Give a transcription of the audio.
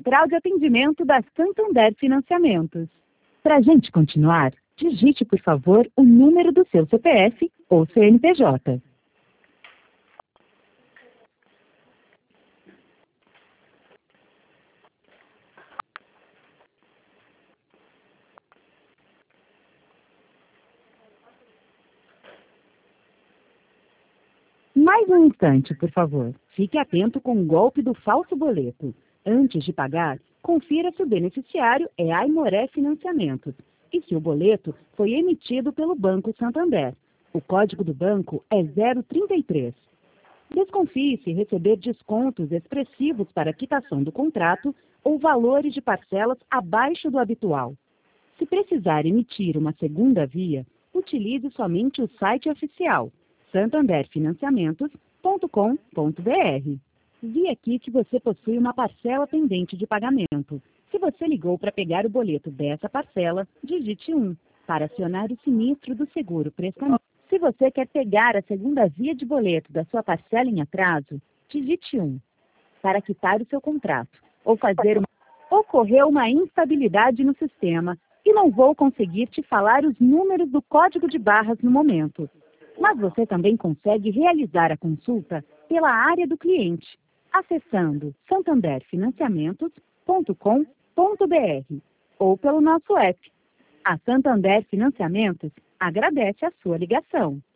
Central de Atendimento da Santander Financiamentos. Para a gente continuar, digite, por favor, o número do seu CPF ou CNPJ. Mais um instante, por favor. Fique atento com o golpe do falso boleto. Antes de pagar, confira se o beneficiário é Aimoré Financiamentos e se o boleto foi emitido pelo Banco Santander. O código do banco é 033. Desconfie se receber descontos expressivos para quitação do contrato ou valores de parcelas abaixo do habitual. Se precisar emitir uma segunda via, utilize somente o site oficial santanderfinanciamentos.com.br. Vi aqui que você possui uma parcela pendente de pagamento. Se você ligou para pegar o boleto dessa parcela, digite 1 para acionar o sinistro do seguro prestamento. Se você quer pegar a segunda via de boleto da sua parcela em atraso, digite 1 para quitar o seu contrato ou fazer uma... Ocorreu uma instabilidade no sistema e não vou conseguir te falar os números do código de barras no momento. Mas você também consegue realizar a consulta pela área do cliente, acessando santanderfinanciamentos.com.br ou pelo nosso app. A Santander Financiamentos agradece a sua ligação.